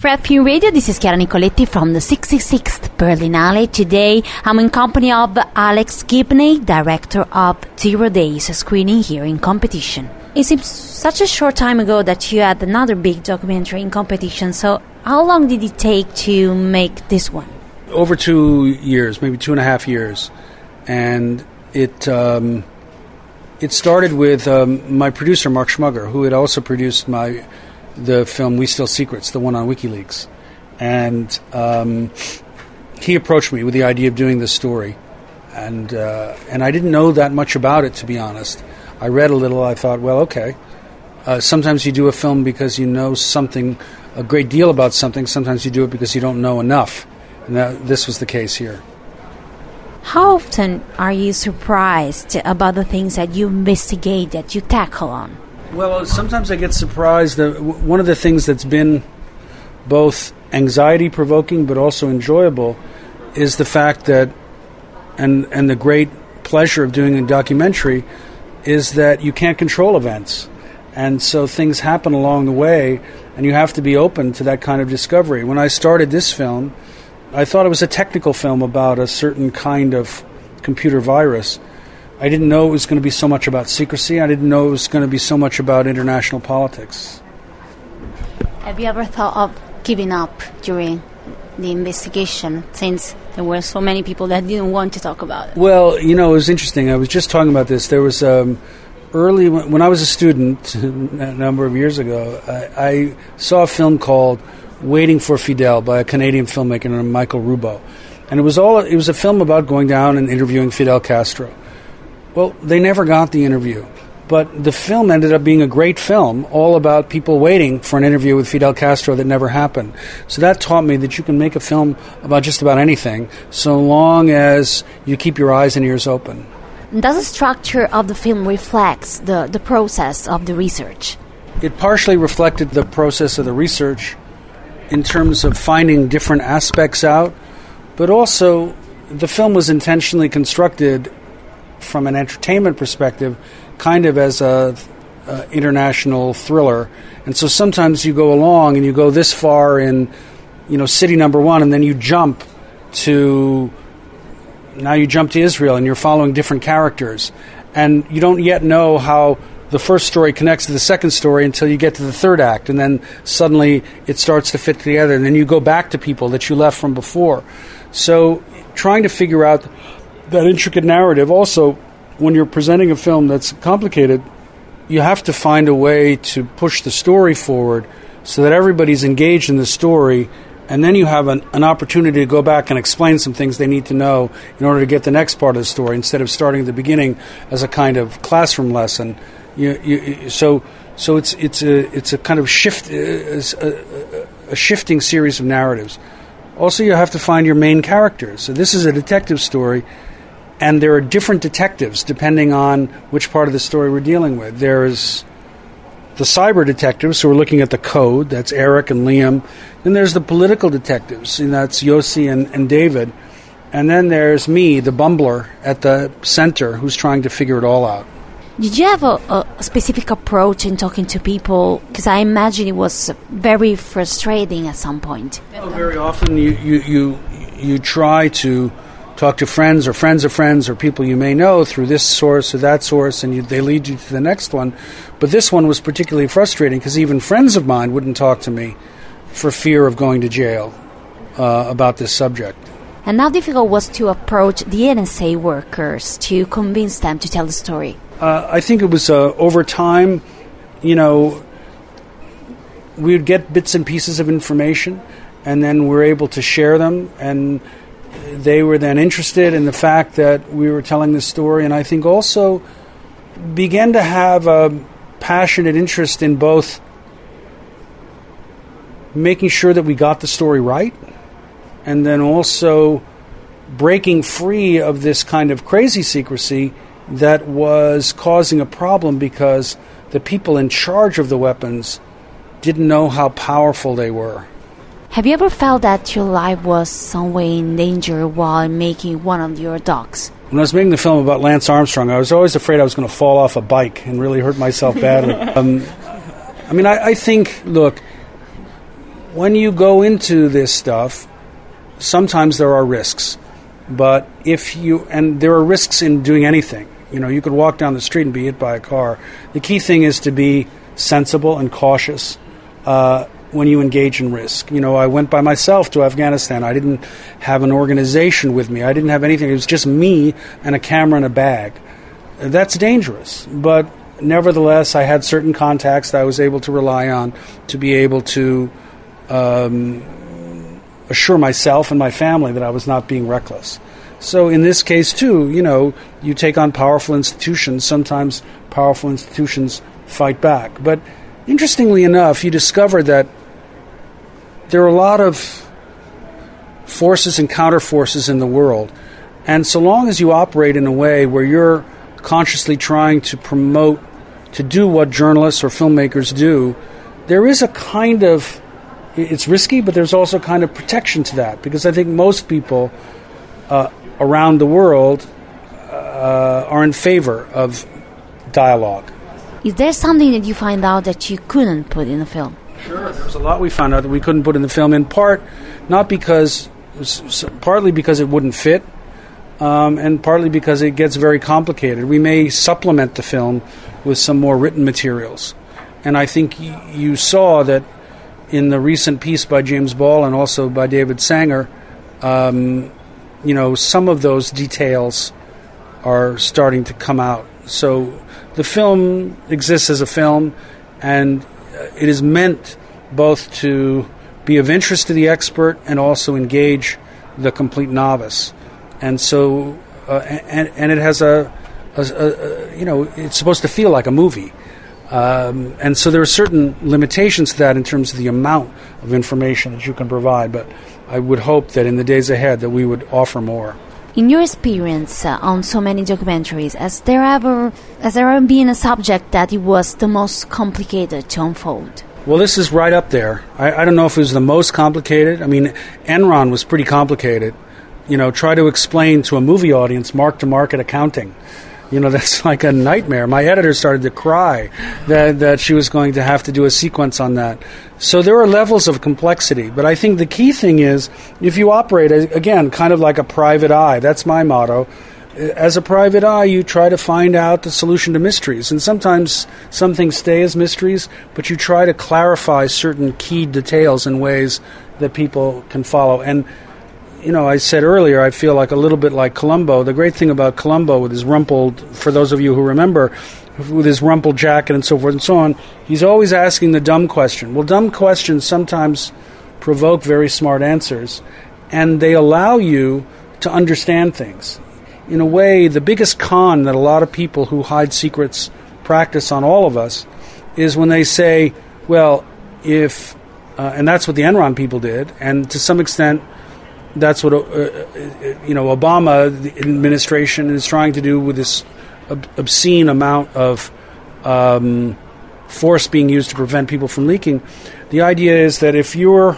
Red Film Radio, this is Chiara Nicoletti from the 66th Berlinale. Today I'm in company of Alex Gibney, director of 0 Days, screening here in competition. It seems such a short time ago that you had another big documentary in competition, so how long did it take to make this one? Over 2 years, maybe 2.5 years. And it started with my producer, Mark Schmugger, who had also produced the film We Steal Secrets, the one on WikiLeaks. And he approached me with the idea of doing this story. And I didn't know that much about it, to be honest. I read a little. I thought, well, okay. Sometimes you do a film because you know something, a great deal about something. Sometimes you do it because you don't know enough. And this was the case here. How often are you surprised about the things that you investigate, that you tackle on? Well, sometimes I get surprised. One of the things that's been both anxiety-provoking but also enjoyable is the fact that, and the great pleasure of doing a documentary, is that you can't control events. And so things happen along the way, and you have to be open to that kind of discovery. When I started this film, I thought it was a technical film about a certain kind of computer virus. I didn't know it was going to be so much about secrecy. I didn't know it was going to be so much about international politics. Have you ever thought of giving up during the investigation, since there were so many people that didn't want to talk about it? Well, it was interesting. I was just talking about this. There was early, when I was a student a number of years ago, I saw a film called Waiting for Fidel by a Canadian filmmaker named Michael Rubo. And it was a film about going down and interviewing Fidel Castro. Well, they never got the interview, but the film ended up being a great film, all about people waiting for an interview with Fidel Castro that never happened. So that taught me that you can make a film about just about anything, so long as you keep your eyes and ears open. Does the structure of the film reflects the process of the research? It partially reflected the process of the research in terms of finding different aspects out, but also the film was intentionally constructed from an entertainment perspective, kind of as a international thriller. And so sometimes you go along and you go this far in, city number one, and then you jump to Israel, and you're following different characters. And you don't yet know how the first story connects to the second story until you get to the third act, and then suddenly it starts to fit together, and then you go back to people that you left from before. So trying to figure out that intricate narrative. Also, when you're presenting a film that's complicated, you have to find a way to push the story forward so that everybody's engaged in the story, and then you have an opportunity to go back and explain some things they need to know in order to get the next part of the story, instead of starting at the beginning as a kind of classroom lesson. So it's a kind of a shifting series of narratives. Also, you have to find your main characters. So this is a detective story, and there are different detectives depending on which part of the story we're dealing with. There's the cyber detectives who are looking at the code. That's Eric and Liam. Then there's the political detectives, and that's Yossi and David. And then there's me, the bumbler at the center, who's trying to figure it all out. Did you have a specific approach in talking to people? Because I imagine it was very frustrating at some point. Very often you try to talk to friends of friends or people you may know through this source or that source, and they lead you to the next one. But this one was particularly frustrating because even friends of mine wouldn't talk to me for fear of going to jail about this subject. And how difficult was to approach the NSA workers to convince them to tell the story? I think it was over time, we would get bits and pieces of information, and then we're able to share them, and they were then interested in the fact that we were telling this story, and I think also began to have a passionate interest in both making sure that we got the story right, and then also breaking free of this kind of crazy secrecy that was causing a problem because the people in charge of the weapons didn't know how powerful they were. Have you ever felt that your life was some way in danger while making one of your docs? When I was making the film about Lance Armstrong, I was always afraid I was going to fall off a bike and really hurt myself badly. I think, look, when you go into this stuff, sometimes there are risks. But and there are risks in doing anything. You could walk down the street and be hit by a car. The key thing is to be sensible and cautious when you engage in risk. I went by myself to Afghanistan. I didn't have an organization with me. I didn't have anything. It was just me and a camera and a bag. That's dangerous. But nevertheless, I had certain contacts that I was able to rely on to be able to assure myself and my family that I was not being reckless. So in this case, too, you take on powerful institutions. Sometimes powerful institutions fight back. But interestingly enough, you discover that there are a lot of forces and counterforces in the world. And so long as you operate in a way where you're consciously trying to promote, to do what journalists or filmmakers do, there is a kind of, it's risky, but there's also kind of protection to that. Because I think most people around the world are in favor of dialogue. Is there something that you find out that you couldn't put in the film? Sure, there's a lot we found out that we couldn't put in the film, in part, partly because it wouldn't fit, and partly because it gets very complicated. We may supplement the film with some more written materials. And I think you saw that in the recent piece by James Ball and also by David Sanger, some of those details are starting to come out. So the film exists as a film, and it is meant both to be of interest to the expert and also engage the complete novice. And so, and it has it's supposed to feel like a movie. And so there are certain limitations to that in terms of the amount of information that you can provide. But I would hope that in the days ahead that we would offer more. In your experience on so many documentaries, has there ever been a subject that it was the most complicated to unfold? Well, this is right up there. I don't know if it was the most complicated. I mean, Enron was pretty complicated. Try to explain to a movie audience mark-to-market accounting. That's like a nightmare. My editor started to cry that she was going to have to do a sequence on that. So there are levels of complexity. But I think the key thing is, if you operate, again, kind of like a private eye, that's my motto. As a private eye, you try to find out the solution to mysteries. And sometimes some things stay as mysteries, but you try to clarify certain key details in ways that people can follow. And I said earlier, I feel like a little bit like Columbo. The great thing about Columbo with his rumpled, for those of you who remember, with his rumpled jacket and so forth and so on, he's always asking the dumb question. Well, dumb questions sometimes provoke very smart answers, and they allow you to understand things. In a way, the biggest con that a lot of people who hide secrets practice on all of us is when they say, well, if, and that's what the Enron people did, and to some extent, that's what Obama the administration is trying to do with this obscene amount of force being used to prevent people from leaking. The idea is that if you're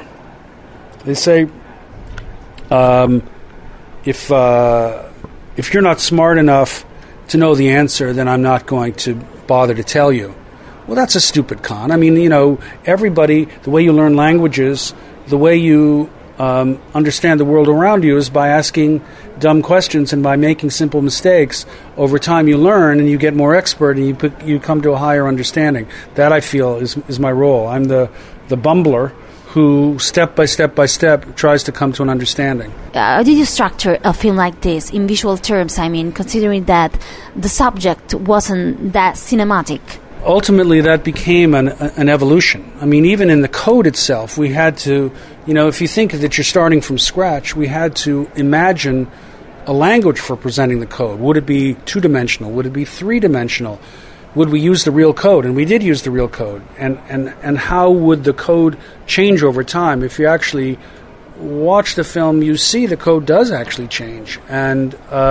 not smart enough to know the answer, then I'm not going to bother to tell you. Well, that's a stupid con. I mean, everybody, the way you learn languages, the way you understand the world around you is by asking dumb questions and by making simple mistakes. Over time you learn and you get more expert and you come to a higher understanding. That, I feel, is my role. I'm the bumbler who step by step tries to come to an understanding. How did you structure a film like this in visual terms? I mean, considering that the subject wasn't that cinematic. Ultimately, that became an evolution. I mean, even in the code itself, we had to, if you think that you're starting from scratch, we had to imagine a language for presenting the code. Would it be two-dimensional? Would it be three-dimensional? Would we use the real code? And we did use the real code. And how would the code change over time? If you actually watch the film, you see the code does actually change. And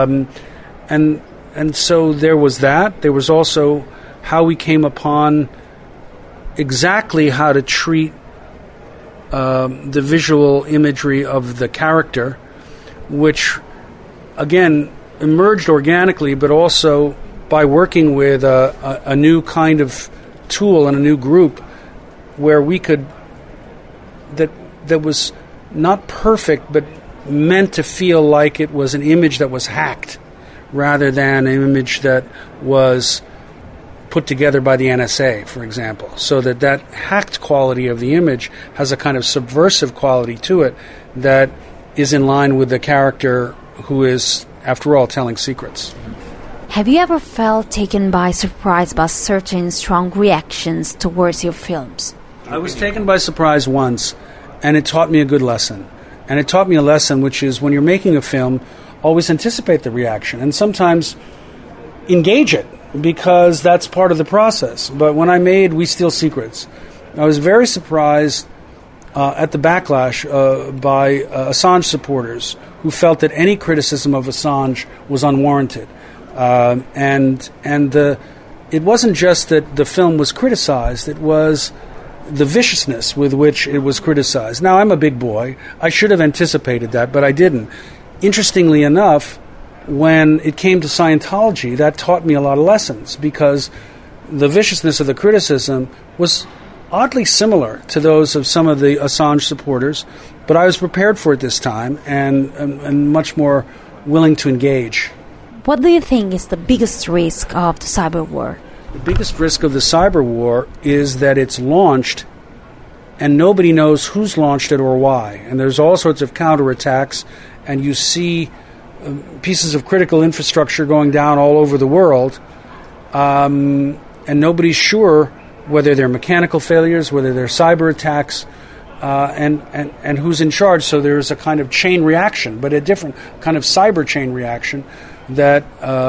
so there was that. There was also how we came upon exactly how to treat the visual imagery of the character, which, again, emerged organically, but also by working with a new kind of tool and a new group where we could that was not perfect, but meant to feel like it was an image that was hacked, rather than an image that was put together by the NSA, for example. So that hacked quality of the image has a kind of subversive quality to it that is in line with the character who is, after all, telling secrets. Have you ever felt taken by surprise by certain strong reactions towards your films? I was taken by surprise once, and it taught me a good lesson. And it taught me a lesson, which is when you're making a film, always anticipate the reaction and sometimes engage it, because that's part of the process. But when I made We Steal Secrets, I was very surprised at the backlash by Assange supporters who felt that any criticism of Assange was unwarranted. It wasn't just that the film was criticized, it was the viciousness with which it was criticized. Now, I'm a big boy. I should have anticipated that, but I didn't. Interestingly enough, when it came to Scientology, that taught me a lot of lessons, because the viciousness of the criticism was oddly similar to those of some of the Assange supporters, but I was prepared for it this time and much more willing to engage. What do you think is the biggest risk of the cyber war? The biggest risk of the cyber war is that it's launched and nobody knows who's launched it or why. And there's all sorts of counterattacks, and you see pieces of critical infrastructure going down all over the world, and nobody's sure whether they're mechanical failures, whether they're cyber attacks, and who's in charge. So there's a kind of chain reaction, but a different kind of cyber chain reaction that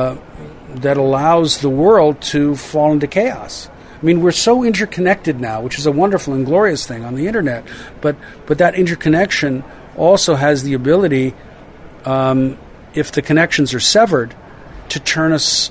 allows the world to fall into chaos. I mean, we're so interconnected now, which is a wonderful and glorious thing on the internet, but that interconnection also has the ability, if the connections are severed, to turn us,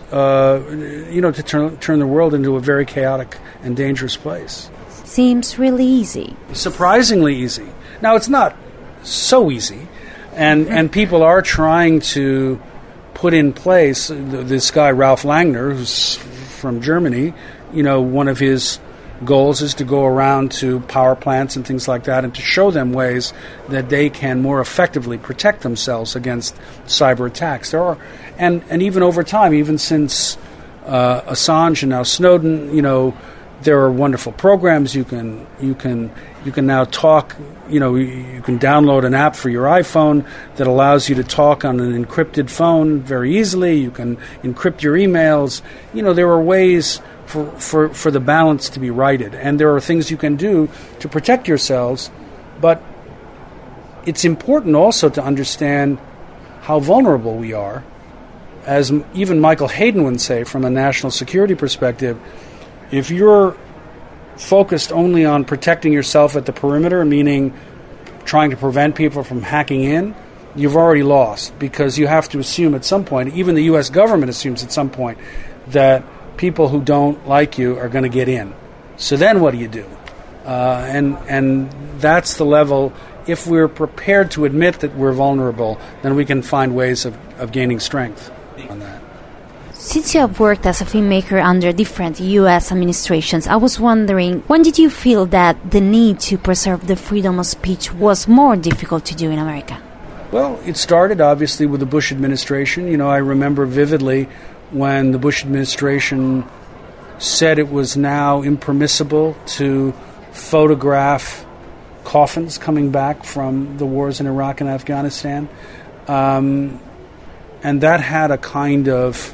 to turn the world into a very chaotic and dangerous place. Seems really easy. Surprisingly easy. Now, it's not so easy, and people are trying to put in place, this guy Ralph Langner, who's from Germany, one of his goals is to go around to power plants and things like that and to show them ways that they can more effectively protect themselves against cyber attacks. There are, and even over time, even since Assange and now Snowden, there are wonderful programs. You can now talk. You can download an app for your iPhone that allows you to talk on an encrypted phone very easily. You can encrypt your emails. There are ways for the balance to be righted, and there are things you can do to protect yourselves. But it's important also to understand how vulnerable we are. As even Michael Hayden would say, from a national security perspective, if you're focused only on protecting yourself at the perimeter, meaning trying to prevent people from hacking in, you've already lost, because you have to assume at some point, even the U.S. government assumes at some point, that people who don't like you are going to get in. So then what do you do? And that's the level. If we're prepared to admit that we're vulnerable, then we can find ways of gaining strength on that. Since you have worked as a filmmaker under different U.S. administrations, I was wondering, when did you feel that the need to preserve the freedom of speech was more difficult to do in America? Well, it started obviously with the Bush administration. I remember vividly when the Bush administration said it was now impermissible to photograph coffins coming back from the wars in Iraq and Afghanistan. And that had a kind of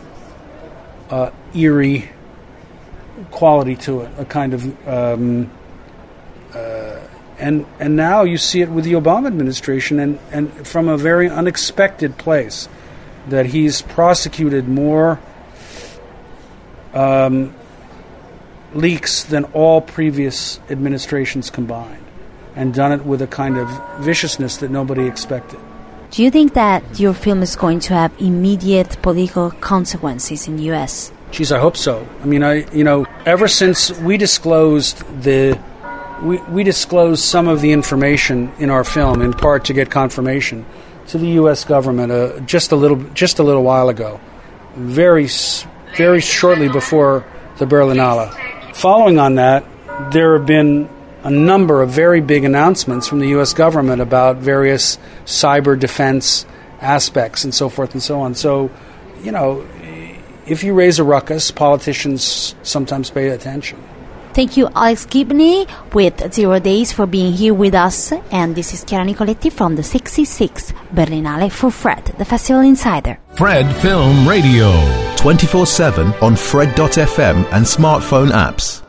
eerie quality to it, a kind of and now you see it with the Obama administration, and from a very unexpected place, that he's prosecuted more leaks than all previous administrations combined, and done it with a kind of viciousness that nobody expected. Do you think that your film is going to have immediate political consequences in the U.S.? Geez, I hope so. I mean, ever since we disclosed we disclosed some of the information in our film, in part to get confirmation, to the U.S. government just a little while ago, very shortly before the Berlinale. Following on that, there have been a number of very big announcements from the U.S. government about various cyber defense aspects and so forth and so on. So, if you raise a ruckus, politicians sometimes pay attention. Thank you, Alex Gibney, with 0 Days, for being here with us. And this is Chiara Nicoletti from the 66th Berlinale for Fred, the Festival Insider. Fred Film Radio. 24/7 on Fred.fm and smartphone apps.